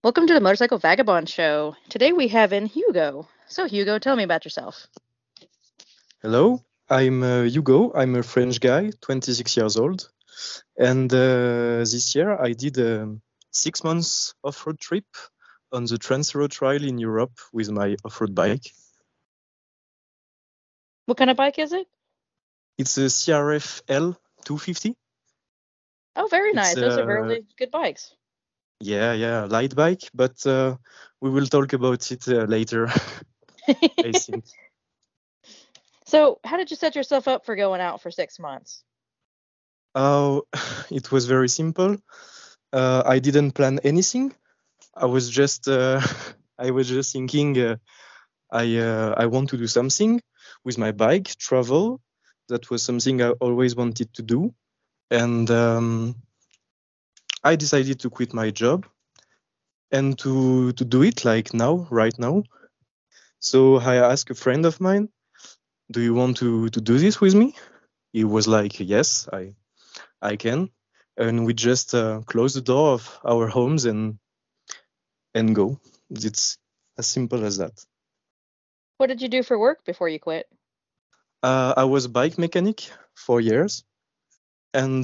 Welcome to the Motorcycle Vagabond Show. Today we have in Hugo. So, Hugo, tell me about yourself. Hello, I'm Hugo. I'm a French guy, 26 years old. And this year I did a 6 months off-road trip on the Transroad Trail in Europe with my off-road bike. What kind of bike is it? It's a CRF L 250. Oh, very nice. It's Those are really good bikes. yeah, light bike, but we will talk about it later, I think. So, how did you set yourself up for going out for 6 months? Oh, it was very simple. I didn't plan anything. I was just I was just thinking I want to do something with my bike, travel. That was something I always wanted to do, and I decided to quit my job and to do it like now, right now. So I asked a friend of mine, "Do you want to do this with me?" He was like, "Yes, I can." And we just close the door of our homes and go. It's as simple as that. What did you do for work before you quit? I was a bike mechanic for years, and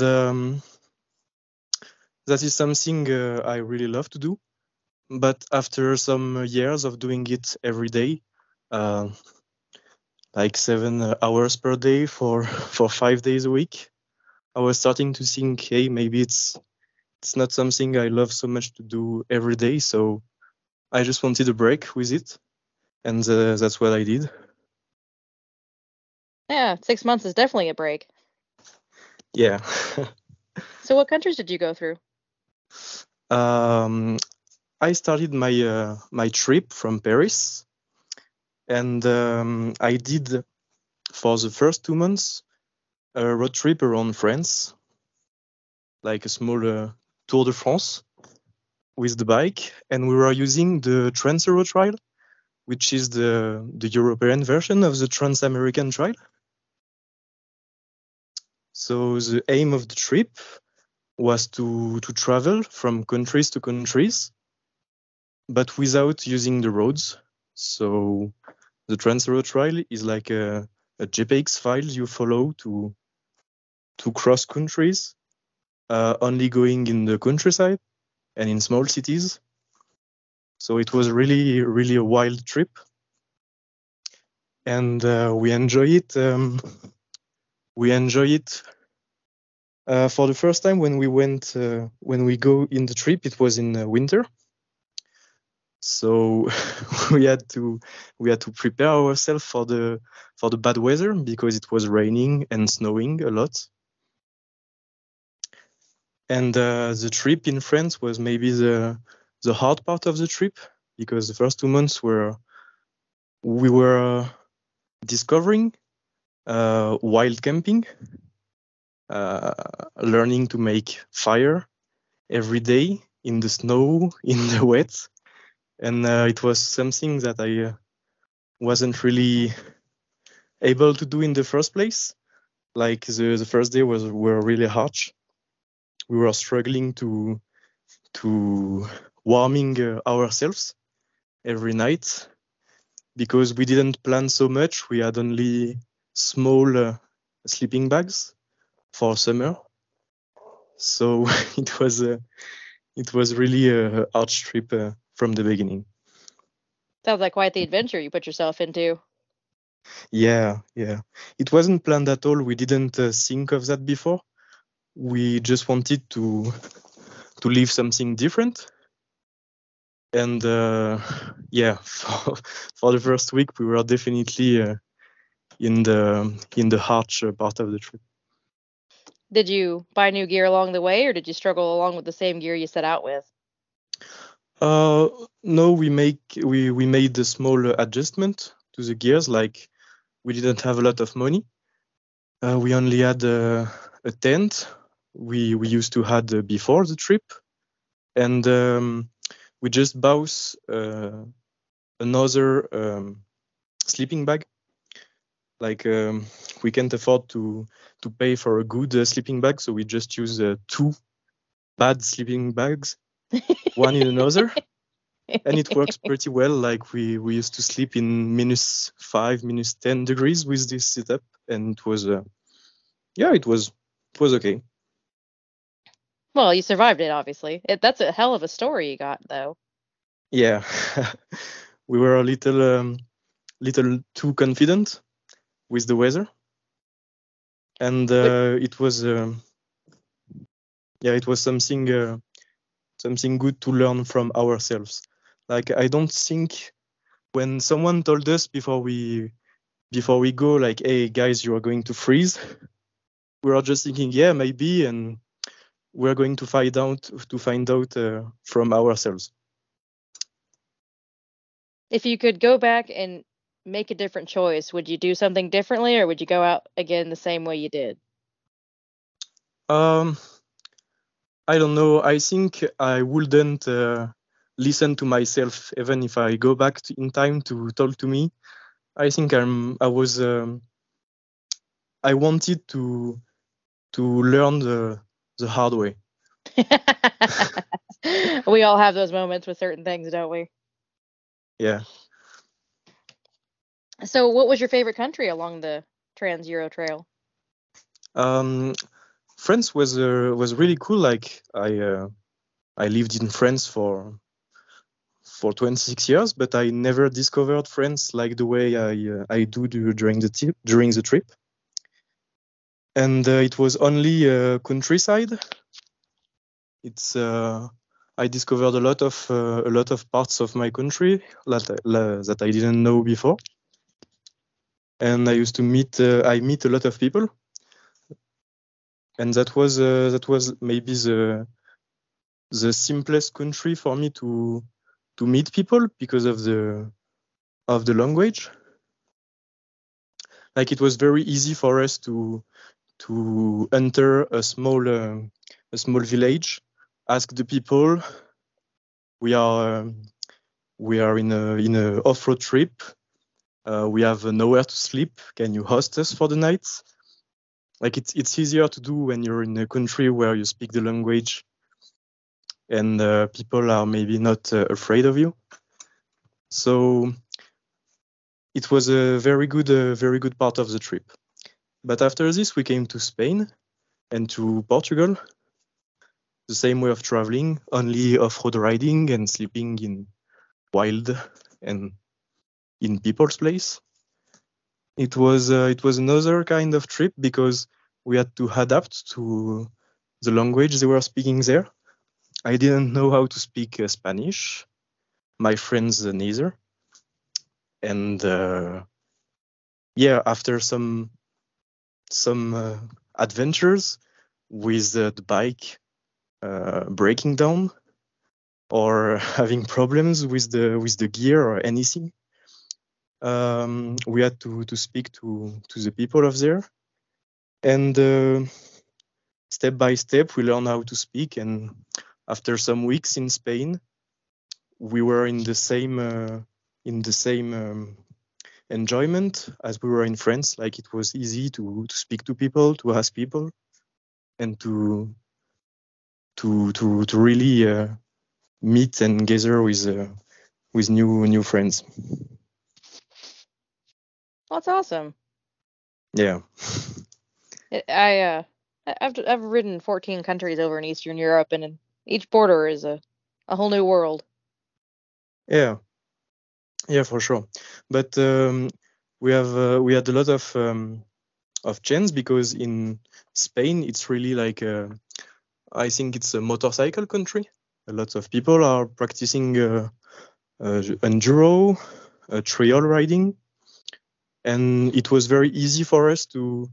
that is something I really love to do. But after some years of doing it every day, uh, like 7 hours per day for for 5 days a week, I was starting to think, hey, maybe it's not something I love so much to do every day. So I just wanted a break with it, and that's what I did. Yeah, 6 months is definitely a break. Yeah. So, what countries did you go through? I started my trip from Paris, and I did for the first 2 months a road trip around France, like a small Tour de France with the bike, and we were using the Trans-Euro Trail, which is the European version of the Trans-American Trail. So the aim of the trip was to travel from countries to countries, but without using the roads. So the Trans-Euro Trail is like a JPEG file you follow to cross countries, only going in the countryside and in small cities. So it was really a wild trip, and we enjoy it. We enjoy it for the first time when when we go in the trip. It was in winter, so we had to prepare ourselves for the bad weather because it was raining and snowing a lot. And the trip in France was maybe the hard part of the trip, because the first 2 months we were discovering wild camping, learning to make fire every day in the snow, in the wet, and it was something that I wasn't really able to do in the first place. Like the first day were really harsh. We were struggling to warming ourselves every night because we didn't plan so much. We had only small sleeping bags for summer, so it was really a hard trip from the beginning. Sounds like quite the adventure you put yourself into. Yeah. It wasn't planned at all. We didn't think of that before. We just wanted to live something different. And yeah, for the first week, we were definitely in the harsh part of the trip. Did you buy new gear along the way, or did you struggle along with the same gear you set out with? No, we made a small adjustment to the gears. Like, we didn't have a lot of money. We only had a tent we used to had before the trip, and we just bought another sleeping bag. Like, we can't afford to pay for a good sleeping bag, so we just use two bad sleeping bags, one in another. and it works pretty well. Like we used to sleep in -5, -10 degrees with this setup, and it was it was okay. Well, you survived it, obviously. That's a hell of a story you got, though. Yeah, we were a little too confident with the weather, and it was it was something good to learn from ourselves. Like I don't think when someone told us before we go, like, hey guys, you are going to freeze, we are just thinking, yeah, maybe, and we're going to find out from ourselves. If you could go back and make a different choice, would you do something differently, or would you go out again the same way you did? I don't know. I think I wouldn't listen to myself even if I go back in time to talk to me. I think I wanted to learn the hard way. We all have those moments with certain things, don't we? Yeah. So, what was your favorite country along the Trans-Euro Trail? France was really cool. Like I lived in France for 26 years, but I never discovered France like the way I do during the trip. And it was only countryside. It's I discovered a lot of parts of my country that I didn't know before, and I used to meet a lot of people, and that was maybe the simplest country for me to meet people because of the language. Like it was very easy for us to enter a small village, ask the people, we are in a off-road trip, we have nowhere to sleep, can you host us for the night? Like it's easier to do when you're in a country where you speak the language and people are maybe not afraid of you. So it was a very good part of the trip. But after this, we came to Spain and to Portugal. The same way of traveling, only off-road riding and sleeping in wild and in people's place. It was another kind of trip because we had to adapt to the language they were speaking there. I didn't know how to speak Spanish. My friends neither. And after some adventures with the bike breaking down or having problems with the gear or anything, we had to speak to the people of there, and step by step we learned how to speak. And after some weeks in Spain, we were in the same enjoyment as we were in France. Like it was easy to speak to people, to ask people, and to really meet and gather with new friends. That's awesome. Yeah. I've ridden 14 countries over in Eastern Europe, and each border is a whole new world. Yeah, for sure. But we had a lot of chance because in Spain it's really like I think it's a motorcycle country. A lot of people are practicing enduro, trail riding, and it was very easy for us to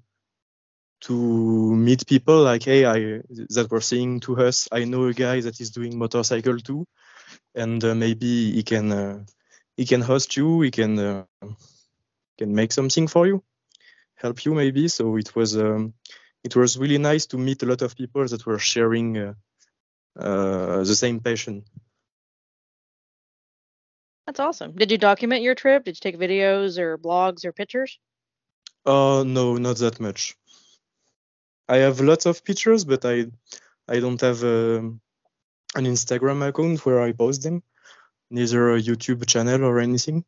meet people like, hey, that were saying to us, I know a guy that is doing motorcycle too, and maybe he can host you, he can make something for you, help you maybe. So it was really nice to meet a lot of people that were sharing the same passion. That's awesome. Did you document your trip? Did you take videos or blogs or pictures? No, not that much. I have lots of pictures, but I don't have an Instagram account where I post them. neither a YouTube channel or anything.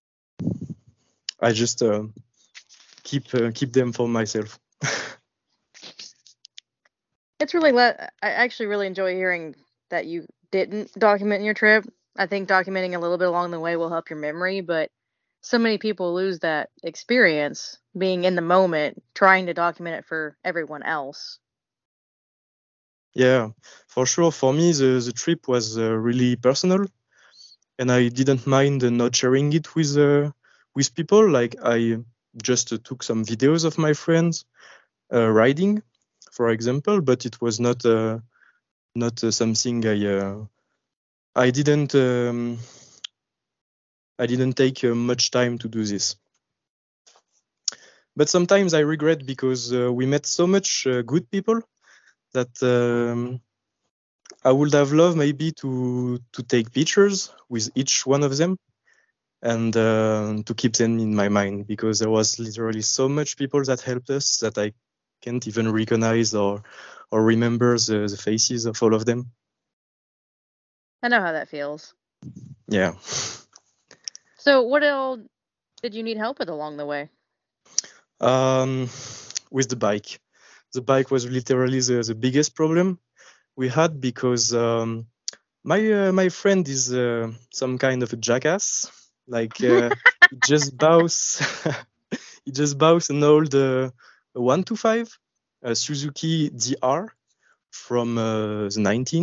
I just keep them for myself. It's really I actually really enjoy hearing that you didn't document your trip. I think documenting a little bit along the way will help your memory, but so many people lose that experience being in the moment, trying to document it for everyone else. Yeah, for sure. For me, the trip was really personal, and I didn't mind not sharing it with people. Like I just took some videos of my friends riding, for example, but it was not something I didn't take much time to do this. But sometimes I regret because we met so much good people that I would have loved maybe to take pictures with each one of them and to keep them in my mind, because there was literally so much people that helped us that I can't even recognize or remember the faces of all of them. I know how that feels. Yeah. So what else did you need help with along the way? With the bike. The bike was literally the biggest problem we had, because my friend is some kind of a jackass. Like he just bows he just bows an old 125 Suzuki DR from the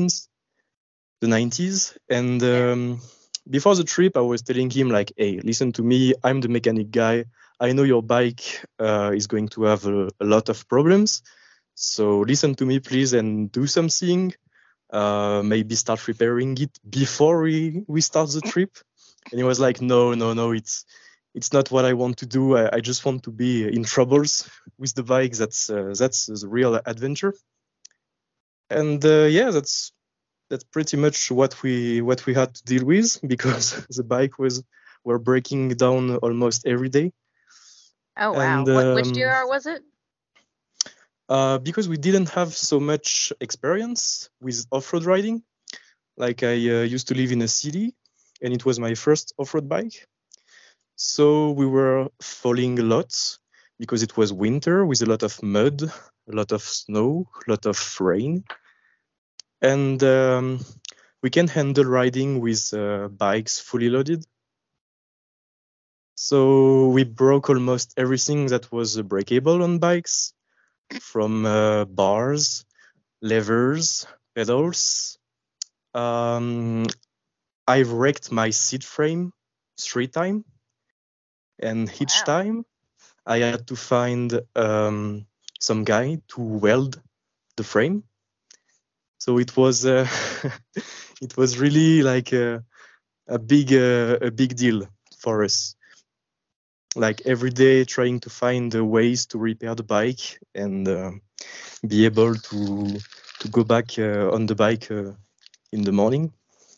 90s. And before the trip, I was telling him like, hey, listen to me, I'm the mechanic guy. I know your bike is going to have a lot of problems. So listen to me, please, and do something. Maybe start repairing it before we start the trip. And he was like, no, it's not what I want to do. I just want to be in troubles with the bike. That's the real adventure. And yeah, that's pretty much what we had to deal with, because the bike were breaking down almost every day. Oh wow! And Which DR was it? Because we didn't have so much experience with off-road riding. Like I used to live in a city, and it was my first off-road bike. So we were falling a lot because it was winter with a lot of mud, a lot of snow, a lot of rain. And we can handle riding with bikes fully loaded. So we broke almost everything that was breakable on bikes, from bars, levers, pedals. I wrecked my seat frame 3 times, and each time I had to find some guy to weld the frame. So it was it was really like a big deal for us. Like every day trying to find ways to repair the bike and be able to go back on the bike in the morning.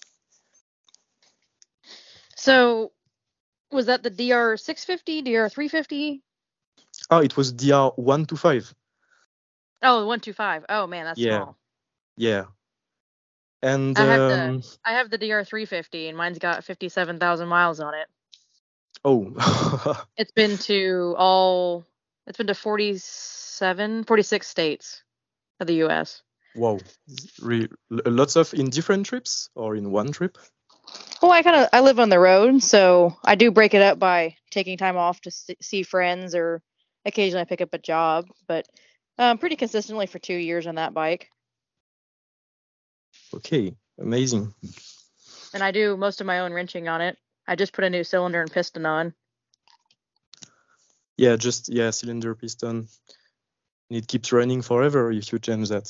So was that the DR 650, DR 350? Oh, it was DR 125. Oh, 125. Oh man, that's Yeah. small. Yeah. And I have the DR 350, and mine's got 57,000 miles on it. Oh. It's been to 46 states of the U.S. Wow. Lots of in different trips or in one trip? Well, I live on the road, so I do break it up by taking time off to see friends, or occasionally I pick up a job, but pretty consistently for 2 years on that bike. Okay, amazing. And I do most of my own wrenching on it. I just put a new cylinder and piston on. Yeah, cylinder, piston. And it keeps running forever if you change that.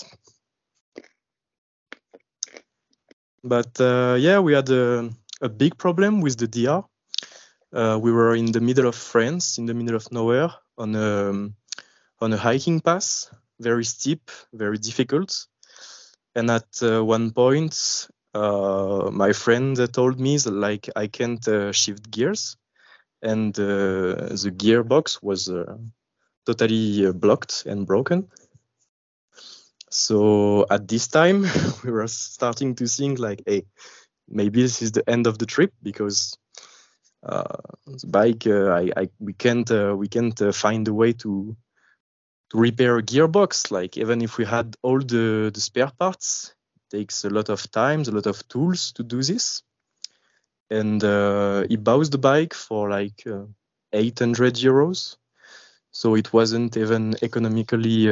But yeah, we had a big problem with the DR. We were in the middle of France, in the middle of nowhere, on a hiking pass, very steep, very difficult. And at one point, my friend told me that, like, I can't shift gears, and the gearbox was totally blocked and broken. So at this time, we were starting to think like, hey, maybe this is the end of the trip because the bike we can't find a way to repair a gearbox. Like even if we had all the spare parts, it takes a lot of time, a lot of tools to do this. And he bought the bike for like 800 euros. So it wasn't even economically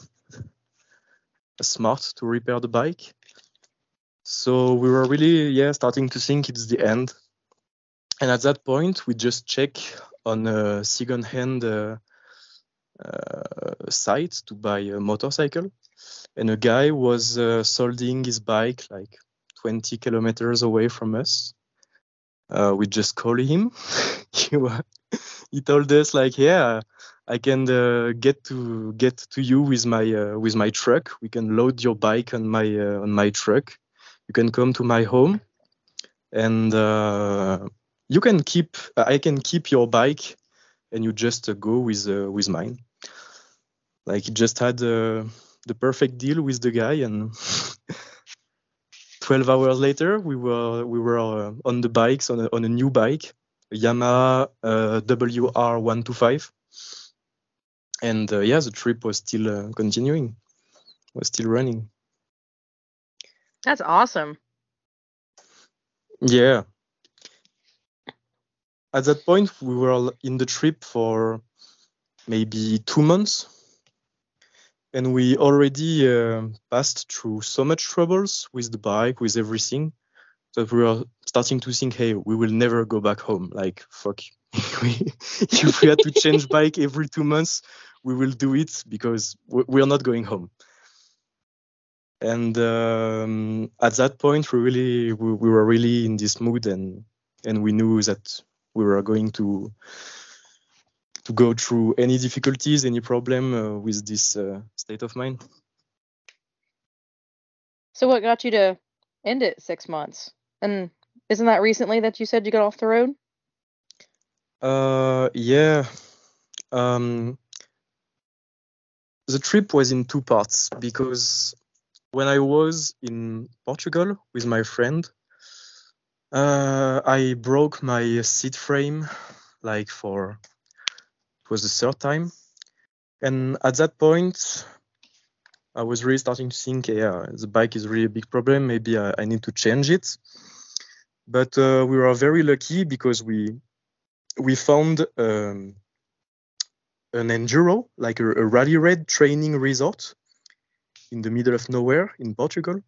smart to repair the bike. So we were really, starting to think it's the end. And at that point, we just check on a second-hand site to buy a motorcycle. And a guy was solding his bike like 20 kilometers away from us. We just called him. He told us like, yeah, I can get to you with my truck. We can load your bike on my truck. You can come to my home, and you can keep. I can keep your bike, and you just go with mine. Like he just had the perfect deal with the guy, and 12 hours later, we were on the bikes on a new bike, a Yamaha WR125, and the trip was still continuing, was still running. That's awesome. Yeah. At that point, we were in the trip for maybe 2 months, and we already passed through so much troubles with the bike, with everything, that we were starting to think, hey, we will never go back home. Like, fuck. If we had to change bike every 2 months, we will do it because we are not going home. And at that point, we were really in this mood, and we knew that we were going to go through any difficulties, any problem with this state of mind. So what got you to end it 6 months? And isn't that recently that you said you got off the road? Yeah. The trip was in 2 parts because when I was in Portugal with my friend, I broke my seat frame it was the 3rd time. And at that point, I was really starting to think, the bike is really a big problem. Maybe I need to change it. But we were very lucky because we found an enduro, like a rally raid training resort in the middle of nowhere in Portugal.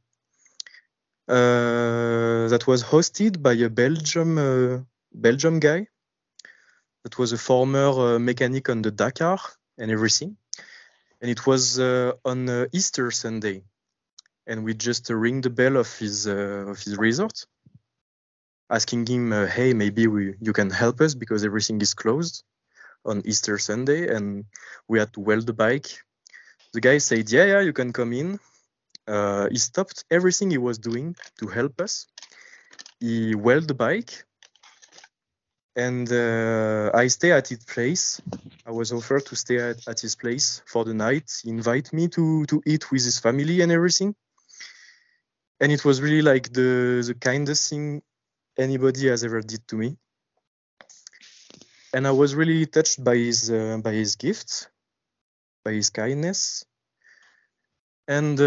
That was hosted by a Belgium guy that was a former mechanic on the Dakar and everything. And it was on Easter Sunday. And we just rang the bell of his resort, asking him, hey, maybe you can help us because everything is closed on Easter Sunday. And we had to weld the bike. The guy said, yeah, you can come in. He stopped everything he was doing to help us. He welded the bike, and I stay at his place. I was offered to stay at his place for the night. He invited me to eat with his family and everything. And it was really like the kindest thing anybody has ever did to me. And I was really touched by his gifts, by his kindness. And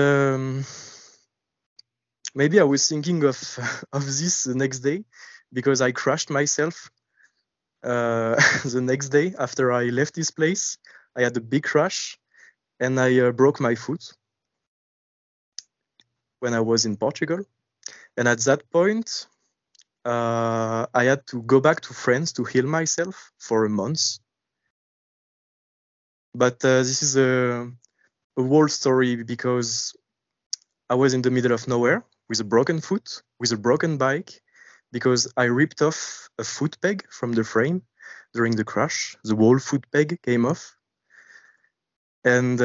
maybe I was thinking of this the next day because I crashed myself the next day after I left this place. I had a big crash and I broke my foot when I was in Portugal. And at that point, I had to go back to France to heal myself for a month. But this is a whole story because I was in the middle of nowhere with a broken foot, with a broken bike, because I ripped off a foot peg from the frame during the crash. The whole foot peg came off. And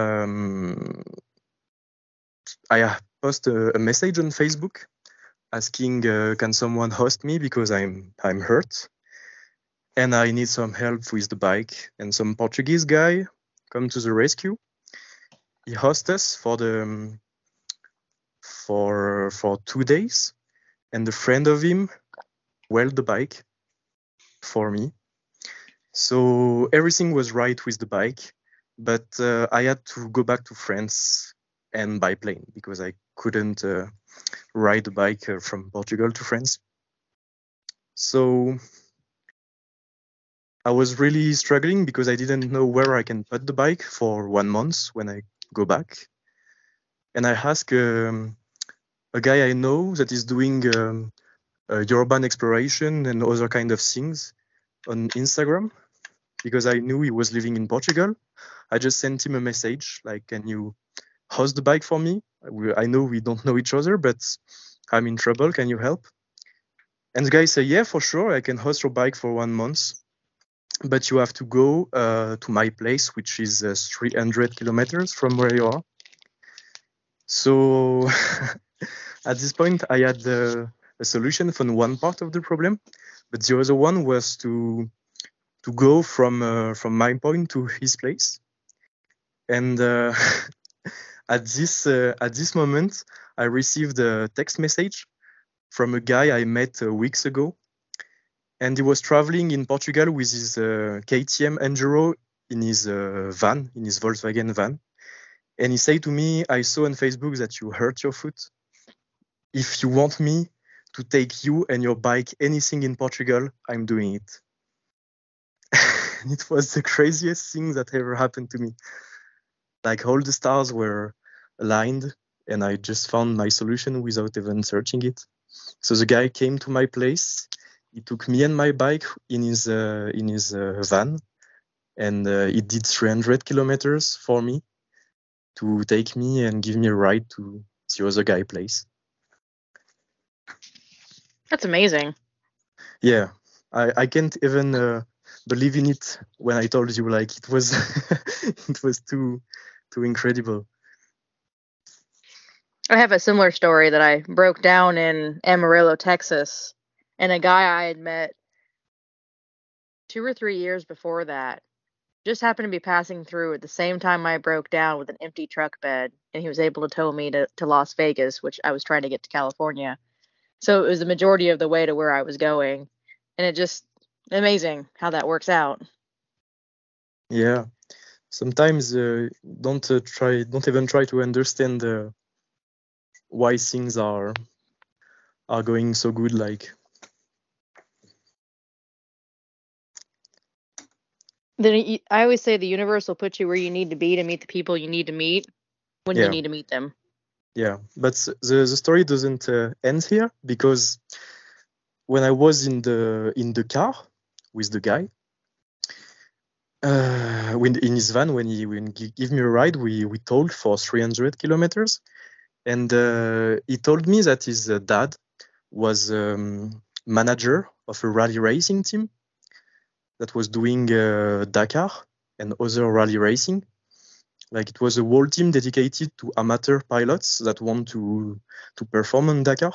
I posted a message on Facebook asking, can someone host me because I'm hurt and I need some help with the bike. And some Portuguese guy come to the rescue. He hosted us for 2 days. and a friend of him welded the bike for me. So everything was right with the bike, but I had to go back to France and by plane because I couldn't ride the bike from Portugal to France. So I was really struggling because I didn't know where I can put the bike for 1 month when I go back. And I asked a guy I know that is doing urban exploration and other kind of things on Instagram because I knew he was living in Portugal. I just sent him a message like, can you host the bike for me? I know we don't know each other, but I'm in trouble. Can you help? And the guy said, yeah, for sure. I can host your bike for 1 month, but you have to go to my place, which is 300 kilometers from where you are. So at this point, I had a solution for one part of the problem, but the other one was to go from my point to his place. And at this moment, I received a text message from a guy I met weeks ago, and he was traveling in Portugal with his KTM Enduro in his van, in his Volkswagen van. And he said to me, I saw on Facebook that you hurt your foot. If you want me to take you and your bike anything in Portugal, I'm doing it. It was the craziest thing that ever happened to me. Like all the stars were aligned and I just found my solution without even searching it. So the guy came to my place. He took me and my bike in his van, and he did 300 kilometers for me to take me and give me a ride to the other guy place. That's amazing. Yeah, I can't even believe in it when I told you, like, it was it was too incredible. I have a similar story that I broke down in Amarillo, Texas, and a guy I had met 2 or 3 years before that just happened to be passing through at the same time I broke down with an empty truck bed, and he was able to tow me to Las Vegas, which I was trying to get to California. So it was the majority of the way to where I was going, and it just amazing how that works out. Yeah, sometimes don't even try to understand why things are going so good. Like, Then I always say the universe will put you where you need to be to meet the people you need to meet when you need to meet them. Yeah, but the story doesn't end here, because when I was in the car with the guy, in his van, when he gave me a ride, we told for 300 kilometers, and he told me that his dad was manager of a rally racing team that was doing Dakar and other rally racing. Like, it was a whole team dedicated to amateur pilots that want to perform on Dakar.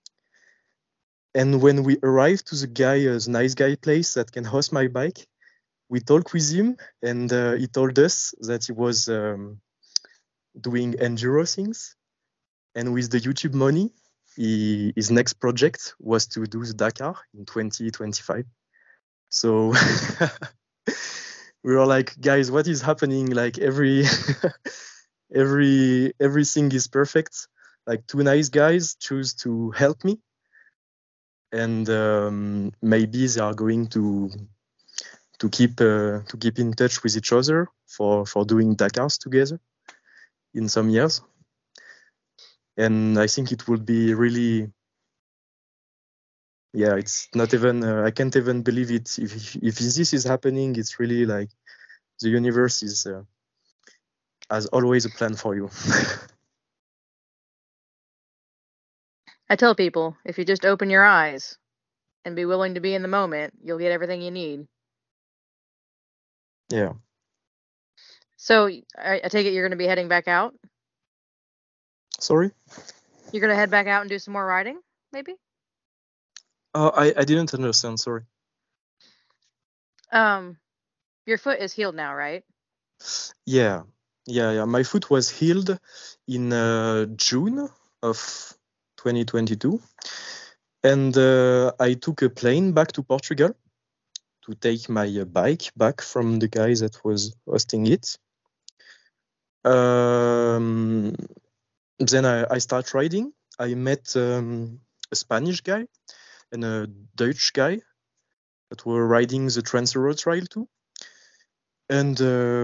And when we arrived to the nice guy place that can host my bike, we talked with him, and he told us that he was doing enduro things. And with the YouTube money, his next project was to do the Dakar in 2025. So we were like, guys, what is happening? Like, everything is perfect. Like, two nice guys choose to help me, and maybe they are going to keep in touch with each other for doing Dakars together in some years. And I think it would be really, yeah, it's not even I can't even believe it. If this is happening, it's really like the universe has always a plan for you. I tell people, if you just open your eyes and be willing to be in the moment, you'll get everything you need. Yeah. So I take it you're going to be heading back out? Sorry? You're going to head back out and do some more riding, maybe? I didn't understand, sorry. Your foot is healed now, right? Yeah. My foot was healed in June of 2022. And I took a plane back to Portugal to take my bike back from the guy that was hosting it. Then I start riding. I met a Spanish guy and a Dutch guy that were riding the Trans-Euro Trail too. And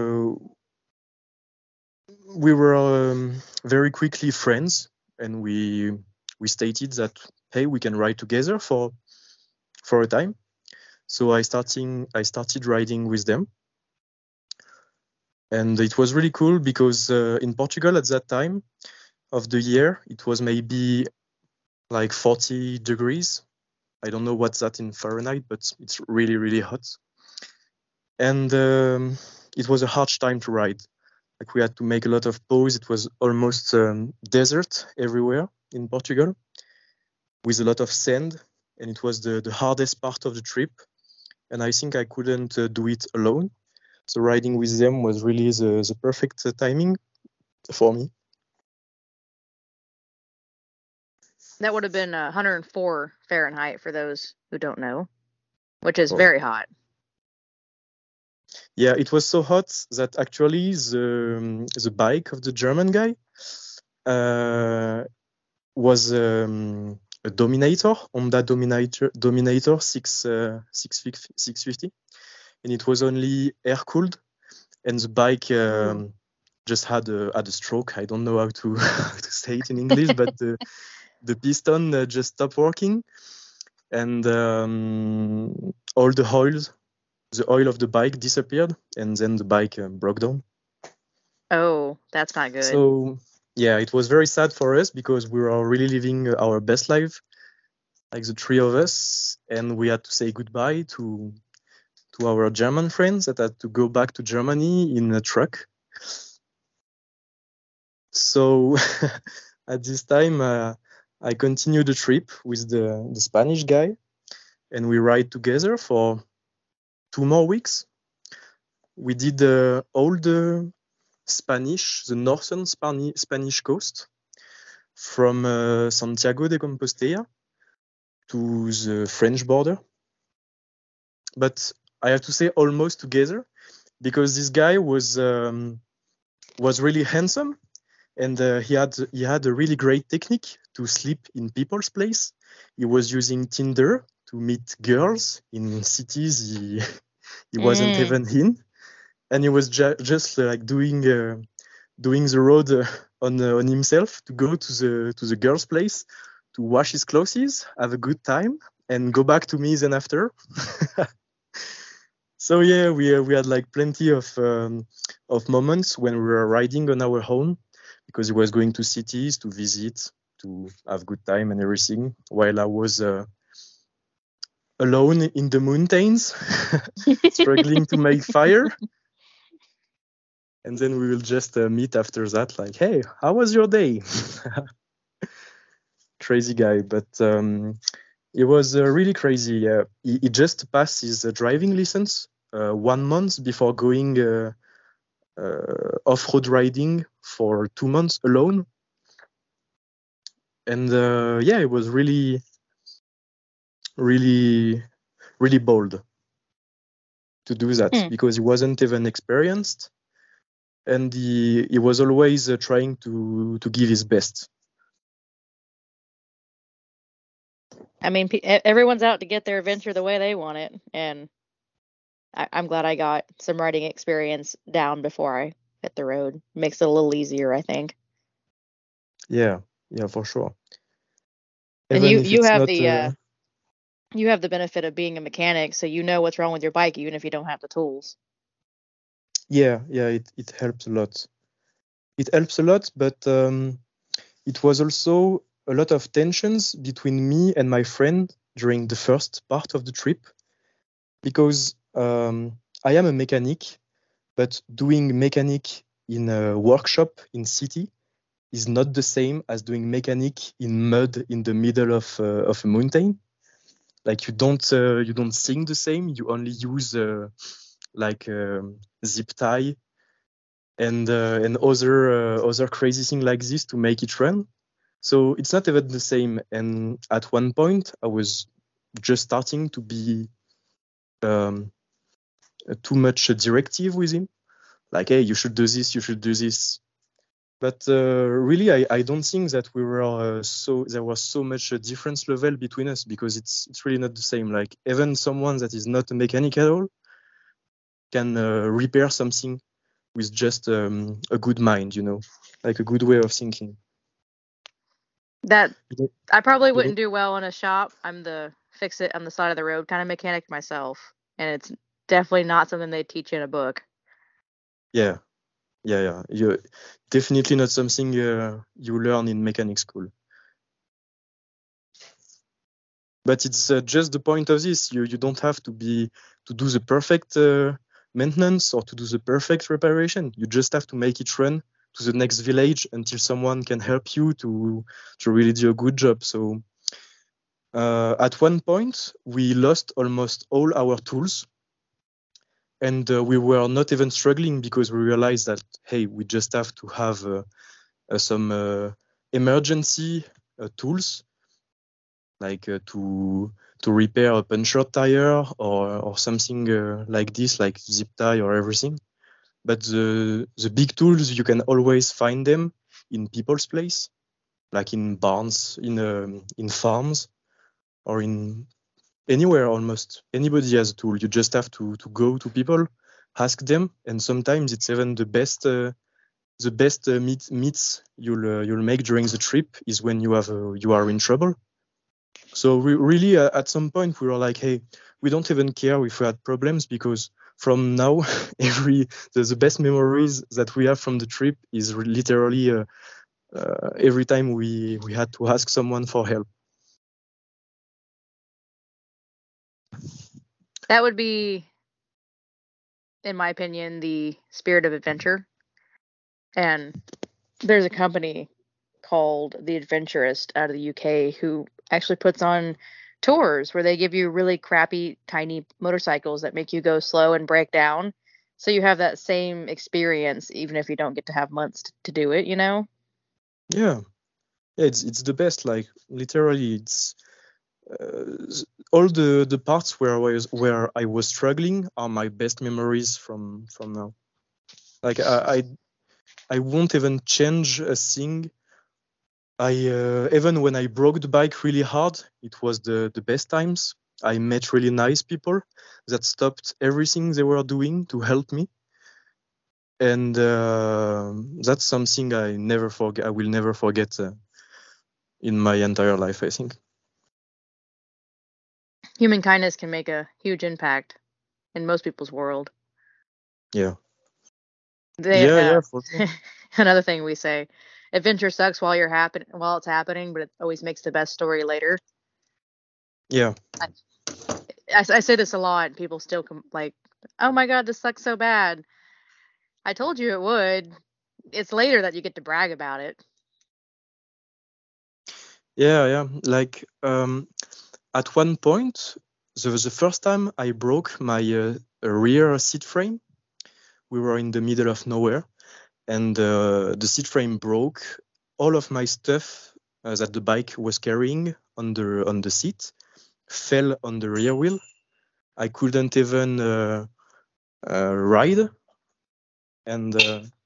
we were very quickly friends, and we stated that, hey, we can ride together for a time. So I started riding with them. And it was really cool because in Portugal at that time of the year, it was maybe like 40 degrees. I don't know what's that in Fahrenheit, but it's really, really hot. And it was a hard time to ride. Like we had to make a lot of pause. It was almost desert everywhere in Portugal with a lot of sand. And it was the hardest part of the trip. And I think I couldn't do it alone. So riding with them was really the perfect timing for me. That would have been 104 Fahrenheit for those who don't know, which is very hot. Yeah, it was so hot that actually the bike of the German guy was a Dominator, Honda Dominator 650, and it was only air cooled, and the bike just had a stroke. I don't know how to to say it in English, but the piston just stopped working, and all the oil of the bike disappeared, and then the bike broke down. Oh, that's not good. So yeah, it was very sad for us because we were really living our best life, like the three of us, and we had to say goodbye to our German friends that had to go back to Germany in a truck. So at this time, I continued the trip with the Spanish guy, and we ride together for 2 more weeks. We did all the northern Spanish coast, from Santiago de Compostela to the French border. But I have to say almost together, because this guy was really handsome, and he had a really great technique to sleep in people's place. He was using Tinder to meet girls in cities he wasn't even in, and he was just like doing the road on himself to go to the girl's place to wash his clothes, have a good time, and go back to me then after. So yeah, we had like plenty of moments when we were riding on our own, because he was going to cities to visit, to have good time and everything, while I was alone in the mountains, struggling to make fire. And then we will just meet after that, like, hey, how was your day? Crazy guy, but it was really crazy. He just passed his driving license 1 month before going off-road riding for 2 months alone. And yeah, it was really, really, really bold to do that, because he wasn't even experienced, and he was always trying to give his best. I mean, everyone's out to get their adventure the way they want it, and I'm glad I got some riding experience down before I hit the road. Makes it a little easier, I think. Yeah, for sure. And you have you have the benefit of being a mechanic, so you know what's wrong with your bike, even if you don't have the tools. Yeah, it helps a lot. It helps a lot, but it was also a lot of tensions between me and my friend during the first part of the trip, because I am a mechanic, but doing mechanic in a workshop in city is not the same as doing mechanic in mud in the middle of a mountain. Like you don't sing the same. You only use like zip tie and other crazy thing like this to make it run. So it's not even the same. And at one point, I was just starting to be too much directive with him. Like, hey, you should do this, you should do this. But really, I don't think that we were there was so much difference level between us, because it's really not the same. Like, even someone that is not a mechanic at all can repair something with just a good mind, like a good way of thinking. That I probably wouldn't do well in a shop. I'm the fix it on the side of the road kind of mechanic myself, and it's definitely not something they teach in a book. Yeah. You're definitely not something you learn in mechanic school. But it's just the point of this. You don't have to do the perfect maintenance or to do the perfect reparation. You just have to make it run to the next village until someone can help you to really do a good job. So at one point, we lost almost all our tools. And we were not even struggling, because we realized that, hey, we just have to have some emergency tools, like to repair a punctured tire or something like this, like zip tie or everything. But the big tools, you can always find them in people's place, like in barns, in farms, or in anywhere. Almost anybody has a tool. You just have to go to people, ask them, and sometimes it's even the best meets you'll make during the trip is when you are in trouble. So we really at some point we were like, hey, we don't even care if we had problems, because from now the best memories that we have from the trip is literally every time we had to ask someone for help. That would be, in my opinion, the spirit of adventure. And there's a company called The Adventurist out of the UK who actually puts on tours where they give you really crappy, tiny motorcycles that make you go slow and break down. So you have that same experience, even if you don't get to have months to do it, Yeah, it's the best. Like, literally, it's all the parts where I was struggling are my best memories from now. Like, I won't even change a thing. Even when I broke the bike really hard, it was the best times. I met really nice people that stopped everything they were doing to help me, and that's something I never forget. I will never forget in my entire life, I think. Human kindness can make a huge impact in most people's world. Yeah. Yeah. For sure. Another thing we say, adventure sucks while it's happening, but it always makes the best story later. Yeah. I say this a lot, and people still like, oh my god, this sucks so bad. I told you it would. It's later that you get to brag about it. Yeah. Like, at one point, the first time I broke my rear seat frame, we were in the middle of nowhere, and the seat frame broke. All of my stuff that the bike was carrying on the seat fell on the rear wheel. I couldn't even ride, and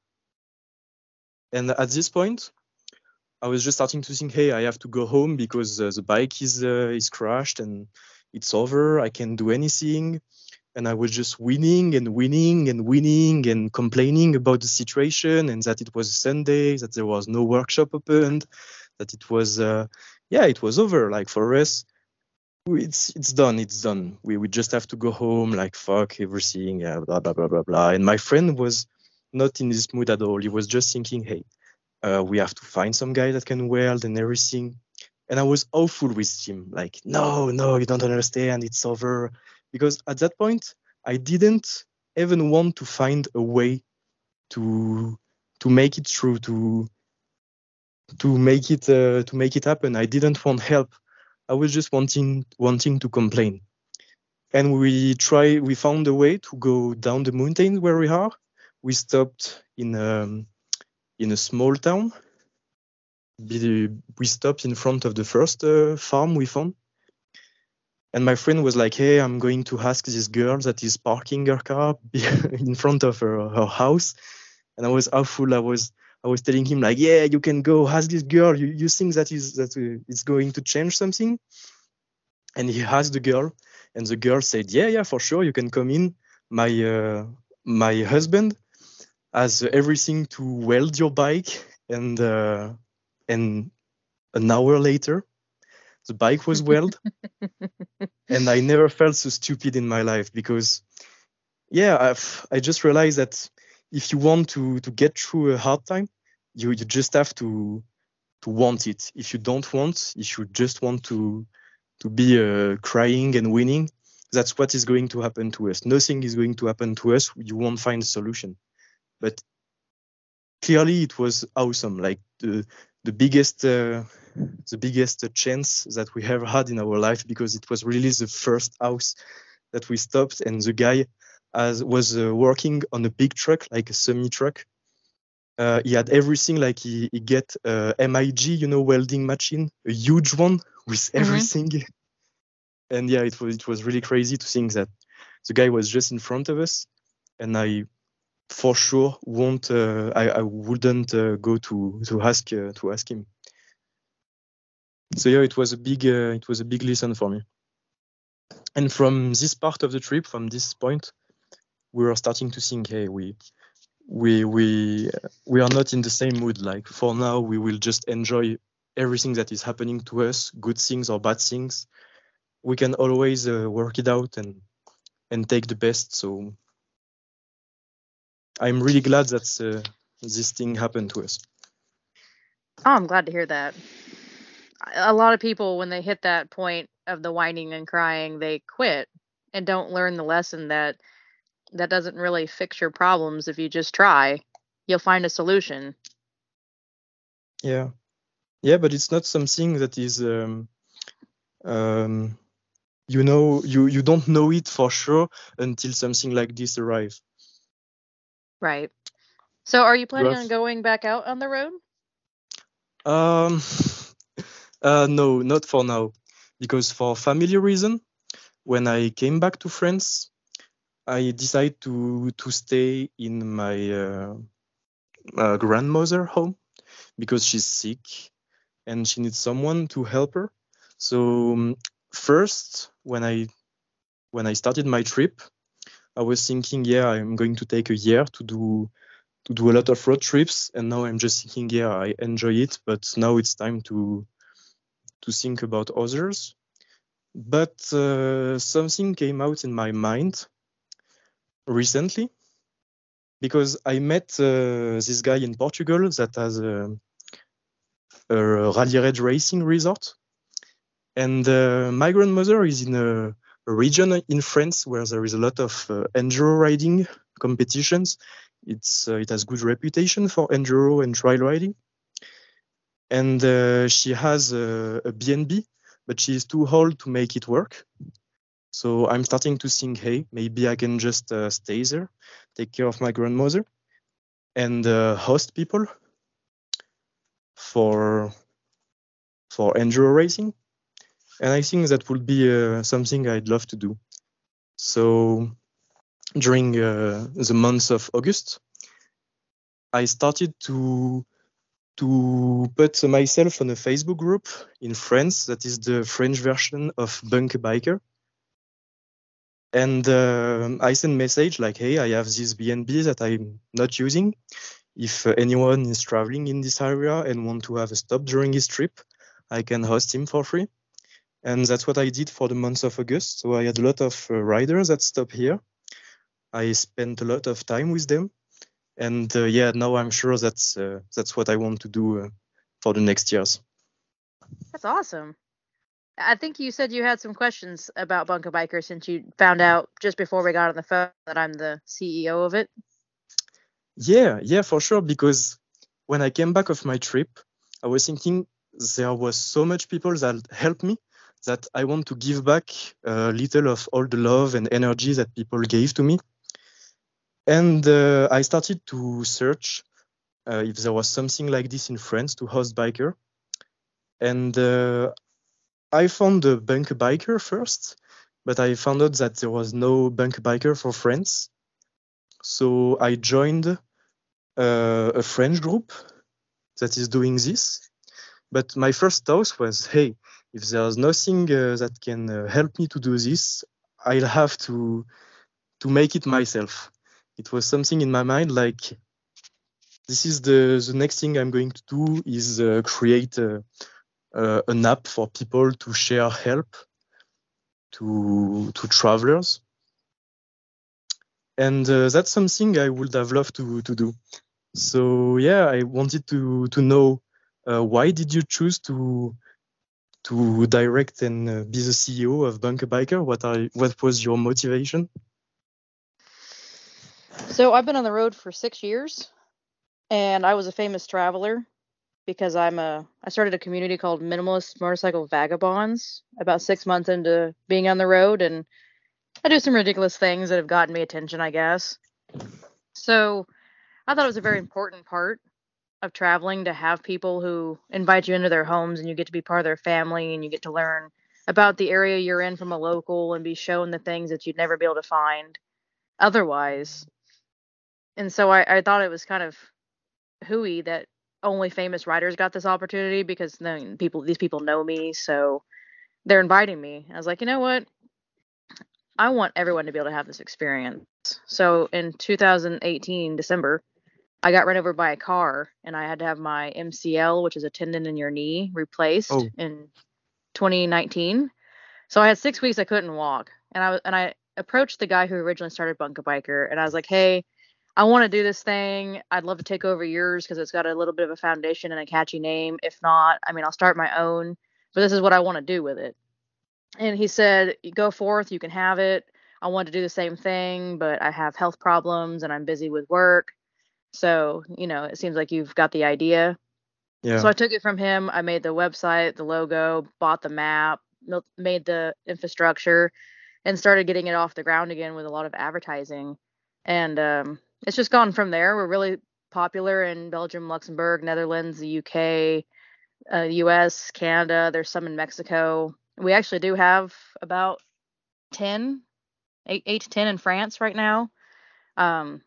at this point, I was just starting to think, hey, I have to go home because the bike is crashed and it's over. I can't do anything. And I was just winning and complaining about the situation, and that it was Sunday, that there was no workshop opened, that it was it was over. Like, for us, it's done. We just have to go home, like, fuck everything, blah blah blah blah blah. And my friend was not in this mood at all. He was just thinking, hey, we have to find some guy that can weld and everything. And I was awful with him, like, no, you don't understand, it's over. Because at that point, I didn't even want to find a way to make it through, to make it happen. I didn't want help. I was just wanting to complain. And we found a way to go down the mountain where we are. We stopped in a small town, we stopped in front of the first farm we found. And my friend was like, hey, I'm going to ask this girl that is parking her car in front of her house. And I was awful. I was telling him like, yeah, you can go ask this girl. You think that it's going to change something? And he asked the girl, and the girl said, yeah, for sure, you can come in. My husband has everything to weld your bike, and an hour later, the bike was welded. And I never felt so stupid in my life because, yeah, I just realized that if you want to get through a hard time, you just have to want it. If you don't want, if you just want to be crying and winning, that's what is going to happen to us. Nothing is going to happen to us. You won't find a solution. But clearly, it was awesome. Like the biggest chance that we ever had in our life, because it was really the first house that we stopped, and the guy was working on a big truck, like a semi truck. He had everything, like he get MIG, welding machine, a huge one with everything. And yeah, it was really crazy to think that the guy was just in front of us, and I for sure won't. I wouldn't go to ask him. So yeah, it was a big lesson for me. And from this part of the trip, from this point, we were starting to think, hey, we are not in the same mood. Like for now, we will just enjoy everything that is happening to us, good things or bad things. We can always work it out and take the best. So I'm really glad that this thing happened to us. Oh, I'm glad to hear that. A lot of people, when they hit that point of the whining and crying, they quit and don't learn the lesson that doesn't really fix your problems. If you just try, you'll find a solution. Yeah, but it's not something that is you don't know it for sure until something like this arrives. Right. So are you planning on going back out on the road? No, not for now, because for family reason, when I came back to France, I decided to stay in my grandmother home because she's sick and she needs someone to help her. So first, when I started my trip, I was thinking, yeah, I'm going to take a year to do a lot of road trips, and now I'm just thinking, yeah, I enjoy it, but now it's time to think about others. But something came out in my mind recently, because I met this guy in Portugal that has a rally raid racing resort, and my grandmother is in a region in France where there is a lot of enduro riding competitions. It has good reputation for enduro and trail riding, and she has a B&B, but she is too old to make it work. So I'm starting to think, hey, maybe I can just stay there, take care of my grandmother, and host people for enduro racing. And I think that would be something I'd love to do. So during the month of August, I started to put myself on a Facebook group in France that is the French version of Bunk Biker. And I sent message like, hey, I have this B&B that I'm not using. If anyone is traveling in this area and want to have a stop during his trip, I can host him for free. And that's what I did for the month of August. So I had a lot of riders that stop here. I spent a lot of time with them. And yeah, now I'm sure that's what I want to do for the next years. That's awesome. I think you said you had some questions about Bunka Biker since you found out just before we got on the phone that I'm the CEO of it. Yeah, for sure. Because when I came back of my trip, I was thinking there was so much people that helped me that I want to give back a little of all the love and energy that people gave to me. And I started to search if there was something like this in France to host biker. And I found the Bunk Biker first, but I found out that there was no Bunk Biker for France. So I joined a French group that is doing this. But my first thought was, hey, if there's nothing that can help me to do this, I'll have to make it myself. It was something in my mind like, this is the next thing I'm going to do is create an app for people to share help to travelers. And that's something I would have loved to do. So yeah, I wanted to know why did you choose to direct and be the CEO of Bunk Biker? What was your motivation? So I've been on the road for 6 years, and I was a famous traveler because I started a community called Minimalist Motorcycle Vagabonds about 6 months into being on the road, and I do some ridiculous things that have gotten me attention, I guess. So I thought it was a very important part of traveling to have people who invite you into their homes and you get to be part of their family and you get to learn about the area you're in from a local and be shown the things that you'd never be able to find otherwise. And so I thought it was kind of hooey that only famous writers got this opportunity because these people know me, so they're inviting me. I was like, you know what? I want everyone to be able to have this experience. So in 2018, December, I got run over by a car and I had to have my MCL, which is a tendon in your knee, replaced in 2019. So I had 6 weeks I couldn't walk. And I approached the guy who originally started Bunka Biker and I was like, "Hey, I want to do this thing. I'd love to take over yours because it's got a little bit of a foundation and a catchy name. If not, I mean, I'll start my own, but this is what I want to do with it." And he said, "Go forth, you can have it. I want to do the same thing, but I have health problems and I'm busy with work. So, it seems like you've got the idea." Yeah. So I took it from him. I made the website, the logo, bought the map, made the infrastructure, and started getting it off the ground again with a lot of advertising. And it's just gone from there. We're really popular in Belgium, Luxembourg, Netherlands, the UK, US, Canada. There's some in Mexico. We actually do have about 10, 8 to 10 in France right now. Um,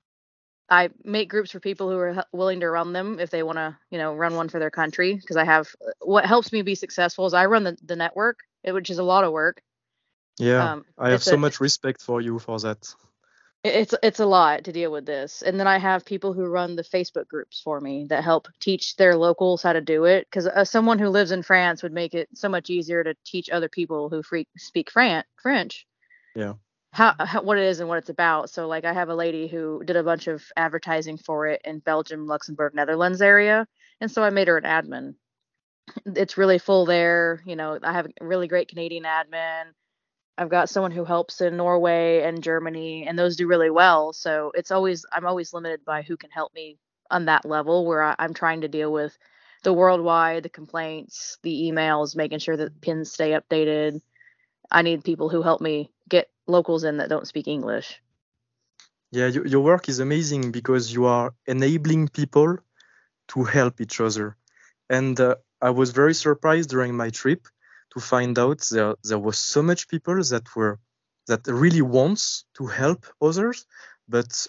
I make groups for people who are willing to run them if they want to, run one for their country. Because what helps me be successful is I run the network, which is a lot of work. Yeah, I have It's so much respect for you for that. it's a lot to deal with this, and then I have people who run the Facebook groups for me that help teach their locals how to do it. Because someone who lives in France would make it so much easier to teach other people who speak French. Yeah. How what it is and what it's about. So like I have a lady who did a bunch of advertising for it in Belgium, Luxembourg, Netherlands area, and so I made her an admin. It's really full there. I have a really great Canadian admin. I've got someone who helps in Norway and Germany, and those do really well. So I'm always limited by who can help me on that level where I'm trying to deal with the worldwide, the complaints, the emails, making sure that pins stay updated. I need people who help me get locals in that don't speak English. Yeah, your work is amazing because you are enabling people to help each other. And I was very surprised during my trip to find out there was so much people that really wants to help others, but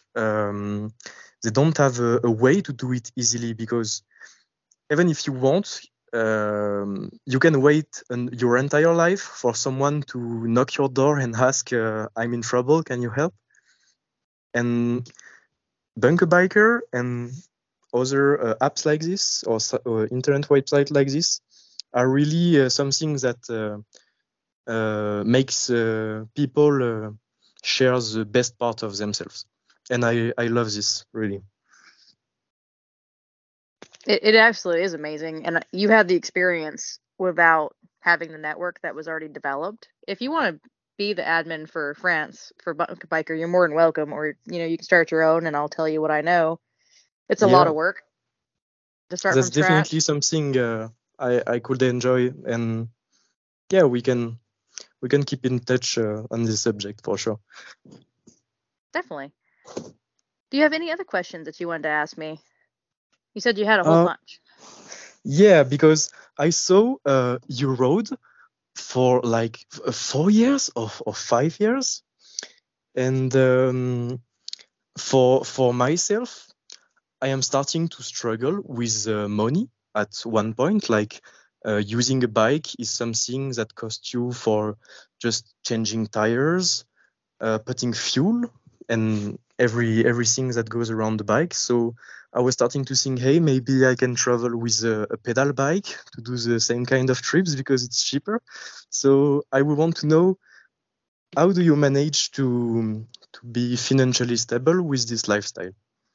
they don't have a way to do it easily, because even if you want, you can wait your entire life for someone to knock your door and ask, "I'm in trouble, can you help?" And Bunker Biker and other apps like this, or internet website like this, are really something that makes people share the best part of themselves. And I love this, really. It absolutely is amazing, and you had the experience without having the network that was already developed. If you want to be the admin for France for Biker, you're more than welcome. Or you can start your own, and I'll tell you what I know. It's a lot Yeah, of work to start that's from definitely scratch. something I could enjoy, and yeah, we can keep in touch on this subject for sure. Definitely. Do you have any other questions that you wanted to ask me? You said you had a whole Uh, bunch. Yeah, because I saw you rode for like 4 years or 5 years, and for myself, I am starting to struggle with money at one point. Like using a bike is something that costs you for just changing tires, putting fuel, and everything that goes around the bike. So I was starting to think, hey, maybe I can travel with a pedal bike to do the same kind of trips because it's cheaper. So I would want to know, how do you manage to be financially stable with this lifestyle?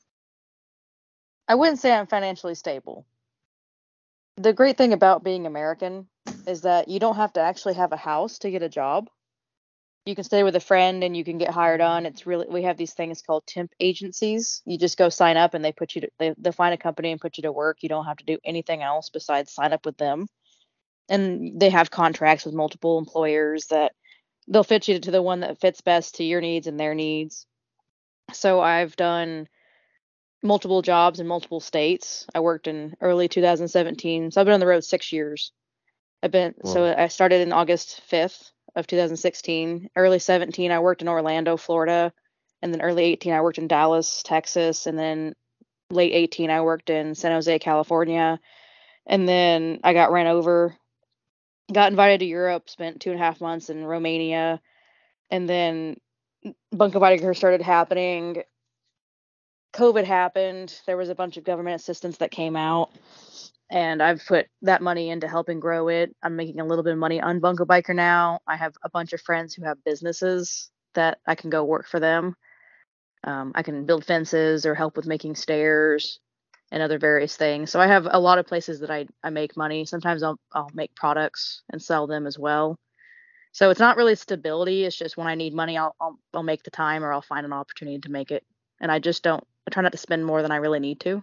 I wouldn't say I'm financially stable. The great thing about being American is that you don't have to actually have a house to get a job. You can stay with a friend and you can get hired on. It's really, we have these things called temp agencies. You just go sign up and they put you to, they find a company and put you to work. You don't have to do anything else besides sign up with them. And they have contracts with multiple employers that they'll fit you to the one that fits best to your needs and their needs. So I've done multiple jobs in multiple states. I worked in early 2017. So I've been on the road 6 years. Wow. I started in August 5th of 2016. Early 17, I worked in Orlando, Florida. And then early 18, I worked in Dallas, Texas. And then late 18, I worked in San Jose, California. And then I got ran over, got invited to Europe, spent 2.5 months in Romania. And then Bunko Vadiger started happening. COVID happened. There was a bunch of government assistance that came out, and I've put that money into helping grow it. I'm making a little bit of money on Bunko Biker now. I have a bunch of friends who have businesses that I can go work for them. I can build fences or help with making stairs and other various things. So I have a lot of places that I make money. Sometimes I'll make products and sell them as well. So it's not really stability. It's just when I need money, I'll make the time or I'll find an opportunity to make it. And I try not to spend more than I really need to.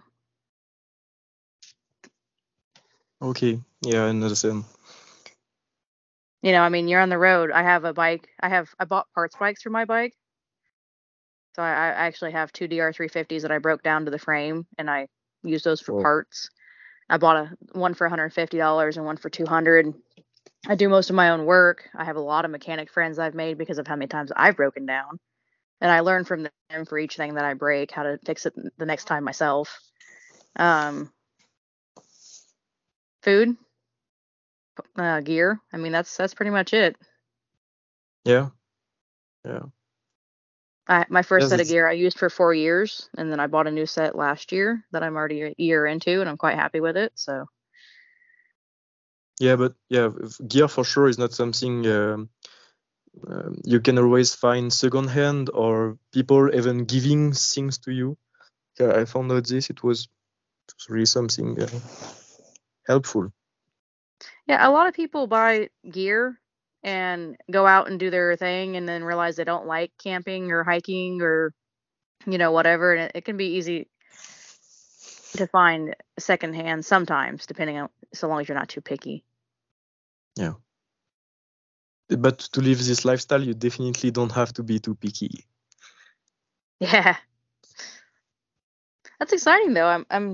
Okay. Yeah, I understand. I mean, you're on the road. I have a bike. I bought parts bikes for my bike. So I actually have two DR350s that I broke down to the frame and I use those for Wow. parts. I bought one for $150 and one for 200. I do most of my own work. I have a lot of mechanic friends I've made because of how many times I've broken down. And I learn from them for each thing that I break, how to fix it the next time myself. Um, Food, gear. I mean, that's pretty much it. Yeah. Yeah. My first Yes, set of it's gear I used for 4 years, and then I bought a new set last year that I'm already a year into, and I'm quite happy with it. So yeah, but yeah, gear for sure is not something you can always find secondhand or people even giving things to you. Yeah, I found out this. It was really something helpful. yeah, a lot of people buy gear and go out and do their thing, and then realize they don't like camping or hiking or whatever, and it can be easy to find secondhand sometimes, depending on so long as you're not too picky. Yeah. But to live this lifestyle, you definitely don't have to be too picky. Yeah, that's exciting though.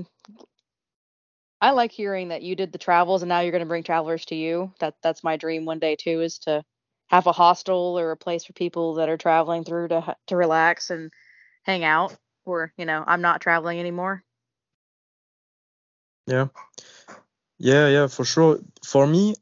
I like hearing that you did the travels and now you're going to bring travelers to you. That's my dream one day too, is to have a hostel or a place for people that are traveling through to relax and hang out where, I'm not traveling anymore. Yeah. Yeah, yeah, for sure. For me,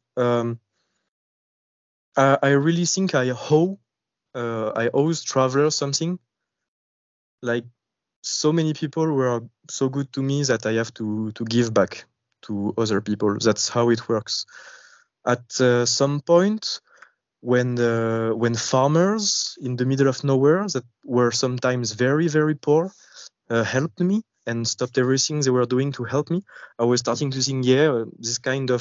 I really think I always travelers something. Like so many people were so good to me that I have to give back to other people. That's how it works. At some point, when farmers in the middle of nowhere that were sometimes very very poor helped me and stopped everything they were doing to help me, I was starting to think, yeah, this kind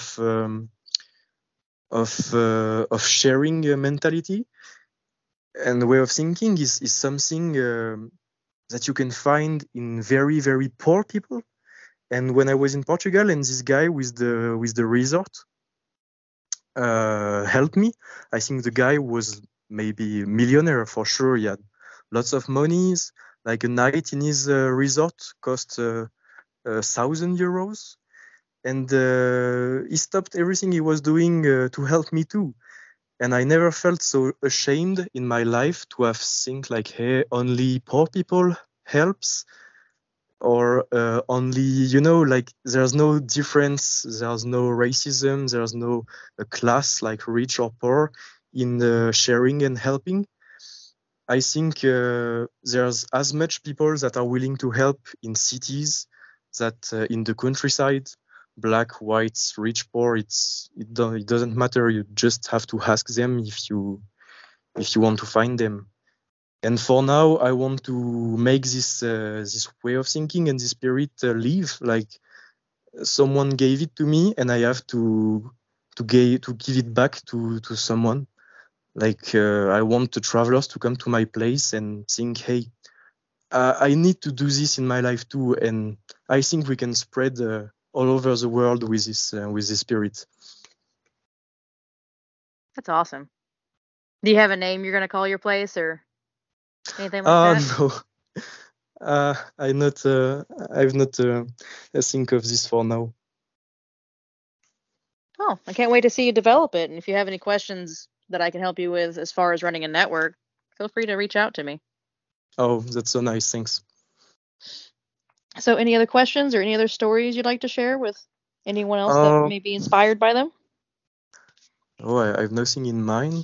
of sharing mentality and way of thinking is something that you can find in very very poor people. And when I was in Portugal and this guy with the resort helped me, I think the guy was maybe a millionaire for sure. He had lots of monies. Like a night in his resort cost €1,000, and he stopped everything he was doing to help me too. And I never felt so ashamed in my life to have think like, hey, only poor people helps, or only, like there's no difference, there's no racism, there's no class like rich or poor in sharing and helping. I think there's as much people that are willing to help in cities that in the countryside, black, white, rich, poor. It doesn't matter. You just have to ask them if you want to find them. And for now, I want to make this way of thinking and this spirit live. Like someone gave it to me, and I have to give it back to someone. Like I want the travelers to come to my place and think, hey, I need to do this in my life too, and I think we can spread all over the world with this spirit. That's awesome. Do you have a name you're gonna call your place or anything like that? No, I've not think of this for now. Oh, I can't wait to see you develop it. And if you have any questions that I can help you with as far as running a network, feel free to reach out to me. Oh, that's so nice. Thanks. So, any other questions or any other stories you'd like to share with anyone else that may be inspired by them? Oh, I have nothing in mind.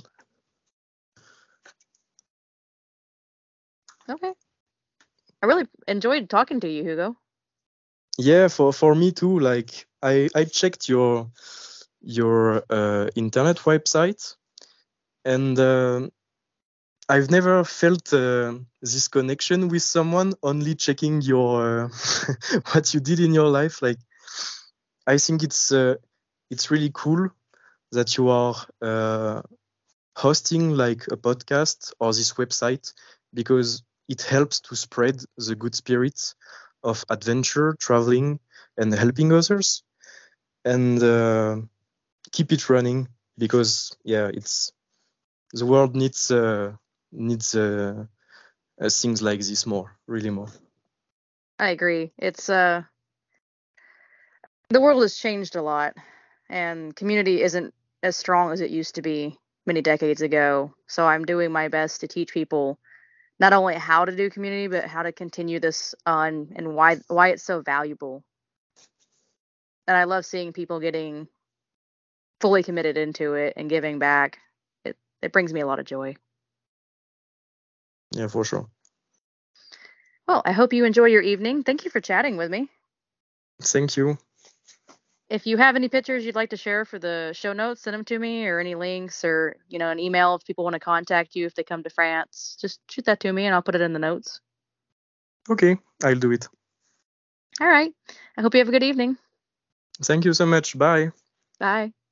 Okay. I really enjoyed talking to you, Hugo. Yeah, for me too. Like I checked your internet website, and I've never felt this connection with someone only checking your what you did in your life. Like I think it's really cool that you are hosting like a podcast or this website, because it helps to spread the good spirits of adventure, traveling, and helping others, and keep it running, because it's the world needs things like this really more. I agree. It's the world has changed a lot, and community isn't as strong as it used to be many decades ago. So I'm doing my best to teach people not only how to do community, but how to continue this on and why it's so valuable. And I love seeing people getting fully committed into it and giving back. It brings me a lot of joy. Yeah, for sure. Well, I hope you enjoy your evening. Thank you for chatting with me. Thank you. If you have any pictures you'd like to share for the show notes, send them to me, or any links, or an email if people want to contact you if they come to France. Just shoot that to me and I'll put it in the notes. Okay, I'll do it. All right. I hope you have a good evening. Thank you so much. Bye. Bye.